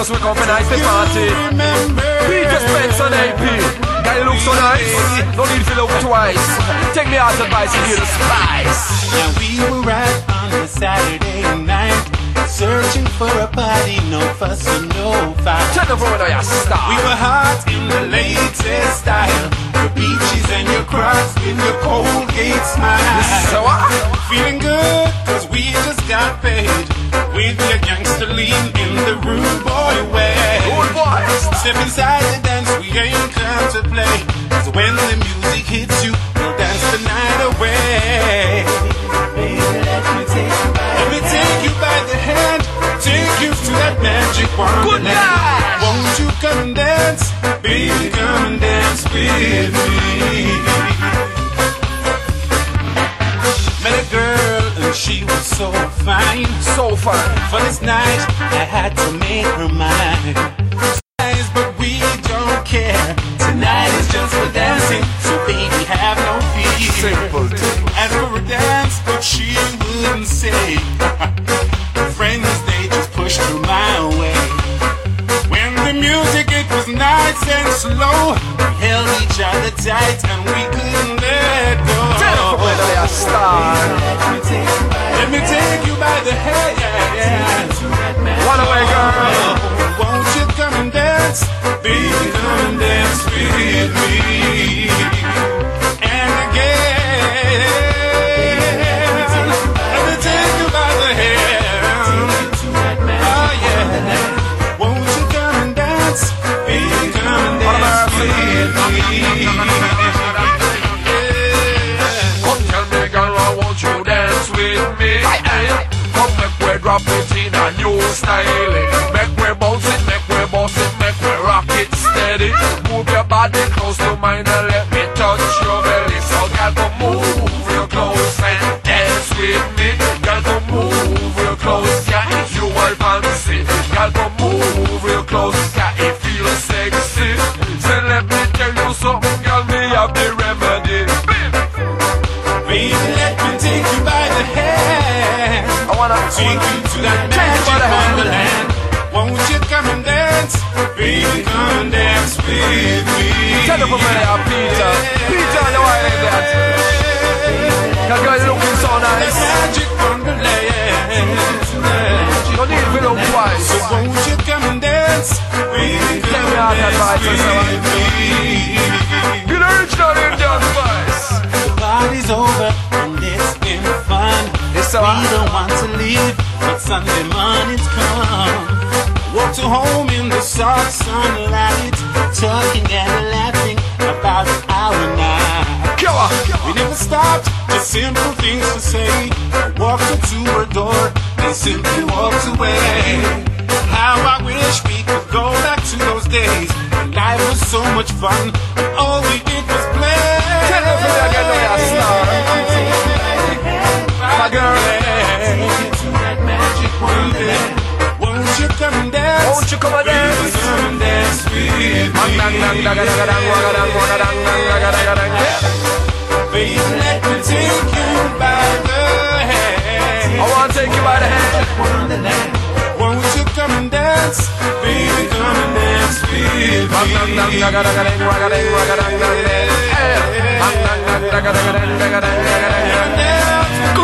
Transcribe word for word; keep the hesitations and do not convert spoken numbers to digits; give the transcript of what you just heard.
cause we come for nice the party. Peter Spencer and A P. Guy look so nice, no need to look twice. Take me out advice and hear the spice. Now we were right on a Saturday night, searching for a party, no fuss and no fight. Tell the phone your style. We were hot in the latest style, your peaches and your crocs in your Colgate smile. So what? Feeling good, cause we just got paid, with your gangster lean in the rude boy way. Rude boy. Step inside the dance, we ain't come to play, cause when the music hits you, we'll dance the night away. Baby, let me take you by Let me take you by the hand, take you to that magic wonderland. Won't you come and dance, baby, come and dance with me. Met a girl and she was so fine, so fine. For this night I had to make her mine. But we don't care, tonight is just for dancing, so baby have no fear. Simple. And for a dance, but she wouldn't say. Friends, they just pushed her my way. When the music, it was nice and slow, we held each other tight and we couldn't let go. Tell them where your star. Let me take you by the hand. One away, girl. Won't you come and dance, baby, come and dance with me. And again, let me take you by the hand. Oh yeah, won't you come and dance, baby, come and dance with me. Come tell me, girl, I want you dance with me. Come make we drop it in a new style. Make we bounce it, make we bounce it, make we rock it steady. Move your body close to mine and let me touch your belly. So girl, come move real close and dance with me. Girl, come move real close, yeah, if you are fancy. Girl, come move real close, yeah, it feels sexy. So let me tell you something, girl, me have the remedy. Baby, let me take you by the hand. I wanna take you to that magic wonderland. Won't you come and dance, baby, come and dance with me. Tell them where they are, Peter. Peter, you are in that. That girl looking so nice. That magic wonderland. No need to look twice. So won't you come and dance, baby, come and dance with me. Get original Indian spice. The party's over and it's been fun. It's so we don't want to leave, but Sunday morning's come. Walk to home in the soft sunlight, talking and laughing about our night. We never stopped, just simple things to say. Walked her to her door and simply walked away. How I wish we could go back to those days when life was so much fun and all we did was play. Tell them where they know your star. My girl, to that magic wonderland. Won't you come and dance? Won't you come and dance? Baby, come and dance with me. Baby, let me take you by the hand. I want to take you by the hand. Wonderland. Won't you come and dance? Baby, come and dance with me.